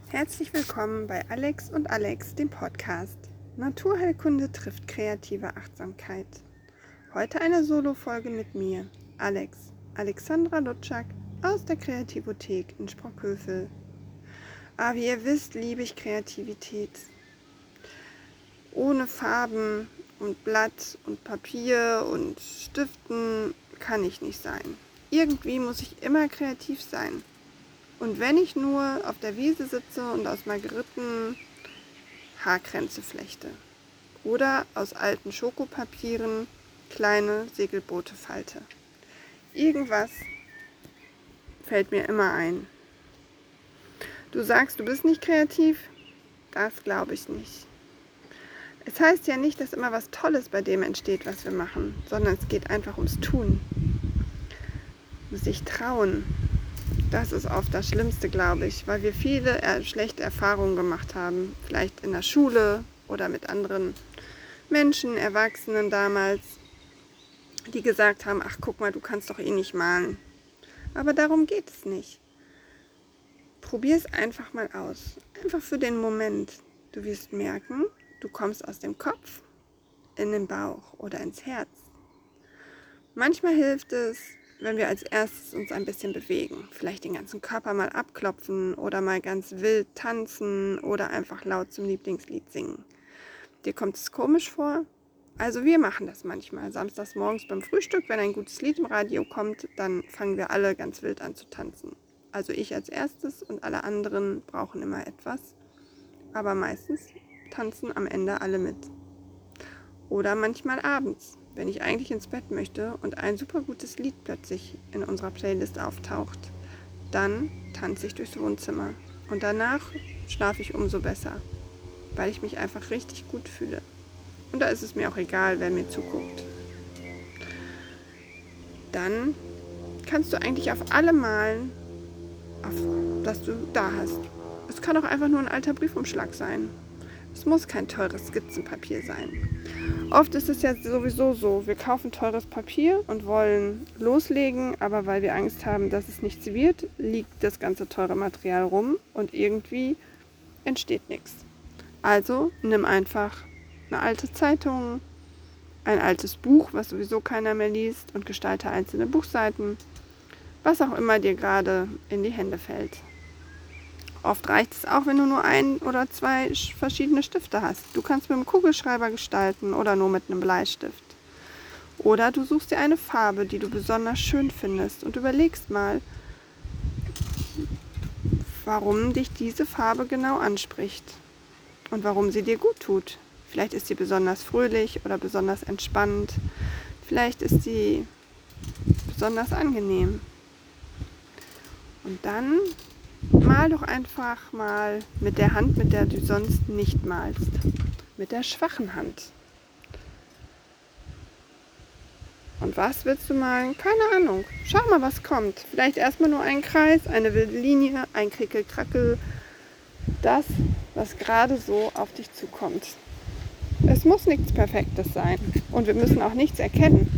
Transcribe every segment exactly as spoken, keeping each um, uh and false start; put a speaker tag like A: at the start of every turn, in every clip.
A: Herzlich willkommen bei Alex und Alex, dem Podcast. Naturheilkunde trifft kreative Achtsamkeit. Heute eine Solo-Folge mit mir, Alex, Alexandra Lutschak aus der Kreativothek in Sprockhövel. Ah, wie ihr wisst, liebe ich Kreativität. Ohne Farben und Blatt und Papier und Stiften kann ich nicht sein. Irgendwie muss ich immer kreativ sein. Und wenn ich nur auf der Wiese sitze und aus Margeriten Haarkränze flechte oder aus alten Schokopapieren kleine Segelboote falte. Irgendwas fällt mir immer ein. Du sagst, du bist nicht kreativ? Das glaube ich nicht. Es heißt ja nicht, dass immer was Tolles bei dem entsteht, was wir machen, sondern es geht einfach ums Tun. Um sich trauen. Das ist oft das Schlimmste, glaube ich, weil wir viele äh, schlechte Erfahrungen gemacht haben. Vielleicht in der Schule oder mit anderen Menschen, Erwachsenen damals, die gesagt haben, ach guck mal, du kannst doch eh nicht malen. Aber darum geht es nicht. Probier es einfach mal aus. Einfach für den Moment. Du wirst merken, du kommst aus dem Kopf in den Bauch oder ins Herz. Manchmal hilft es, wenn wir als erstes uns ein bisschen bewegen, vielleicht den ganzen Körper mal abklopfen oder mal ganz wild tanzen oder einfach laut zum Lieblingslied singen. Dir kommt es komisch vor? Also wir machen das manchmal. Samstags morgens beim Frühstück, wenn ein gutes Lied im Radio kommt, dann fangen wir alle ganz wild an zu tanzen. Also ich als erstes und alle anderen brauchen immer etwas, aber meistens tanzen am Ende alle mit. Oder manchmal abends, wenn ich eigentlich ins Bett möchte und ein super gutes Lied plötzlich in unserer Playlist auftaucht, dann tanze ich durchs Wohnzimmer und danach schlafe ich umso besser, weil ich mich einfach richtig gut fühle. Und da ist es mir auch egal, wer mir zuguckt. Dann kannst du eigentlich auf alle malen, auf das du da hast. Es kann auch einfach nur ein alter Briefumschlag sein. Es muss kein teures Skizzenpapier sein. Oft ist es ja sowieso so, wir kaufen teures Papier und wollen loslegen, aber weil wir Angst haben, dass es nichts wird, liegt das ganze teure Material rum und irgendwie entsteht nichts. Also nimm einfach eine alte Zeitung, ein altes Buch, was sowieso keiner mehr liest, und gestalte einzelne Buchseiten, was auch immer dir gerade in die Hände fällt. Oft reicht es auch, wenn du nur ein oder zwei verschiedene Stifte hast. Du kannst mit einem Kugelschreiber gestalten oder nur mit einem Bleistift. Oder du suchst dir eine Farbe, die du besonders schön findest und überlegst mal, warum dich diese Farbe genau anspricht und warum sie dir gut tut. Vielleicht ist sie besonders fröhlich oder besonders entspannt. Vielleicht ist sie besonders angenehm. Und dann mal doch einfach mal mit der Hand, mit der du sonst nicht malst. Mit der schwachen Hand. Und was willst du malen? Keine Ahnung. Schau mal, was kommt. Vielleicht erstmal nur ein Kreis, eine wilde Linie, ein Krickel-Krackel. Das, was gerade so auf dich zukommt. Es muss nichts Perfektes sein. Und wir müssen auch nichts erkennen.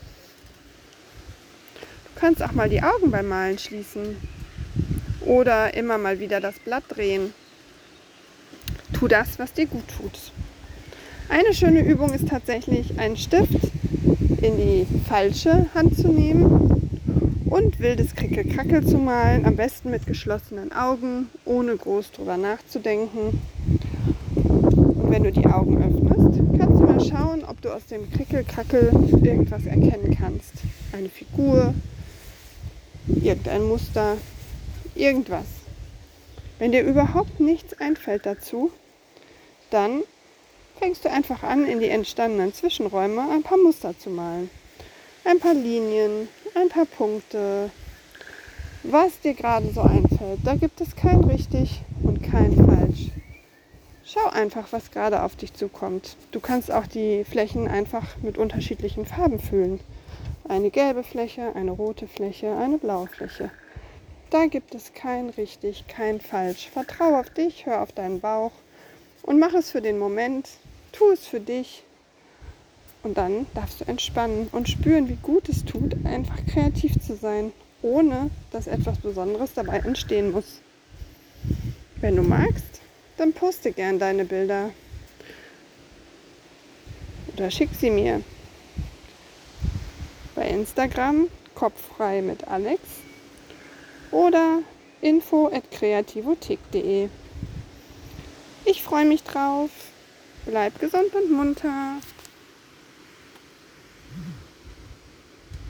A: Du kannst auch mal die Augen beim Malen schließen. Oder immer mal wieder das Blatt drehen. Tu das, was dir gut tut. Eine schöne Übung ist tatsächlich, einen Stift in die falsche Hand zu nehmen und wildes Krickel-Krackel zu malen. Am besten mit geschlossenen Augen, ohne groß drüber nachzudenken. Und wenn du die Augen öffnest, kannst du mal schauen, ob du aus dem Krickel-Krackel irgendwas erkennen kannst. Eine Figur, irgendein Muster. Irgendwas. Wenn dir überhaupt nichts einfällt dazu, dann fängst du einfach an, in die entstandenen Zwischenräume ein paar Muster zu malen. Ein paar Linien, ein paar Punkte, was dir gerade so einfällt. Da gibt es kein richtig und kein falsch. Schau einfach, was gerade auf dich zukommt. Du kannst auch die Flächen einfach mit unterschiedlichen Farben füllen. Eine gelbe Fläche, eine rote Fläche, eine blaue Fläche. Da gibt es kein richtig, kein falsch. Vertrau auf dich, hör auf deinen Bauch und mach es für den Moment. Tu es für dich und dann darfst du entspannen und spüren, wie gut es tut, einfach kreativ zu sein, ohne dass etwas Besonderes dabei entstehen muss. Wenn du magst, dann poste gern deine Bilder oder schick sie mir bei Instagram kopffrei mit Alex oder info at kreativothek punkt de. Ich freue mich drauf. Bleib gesund und munter.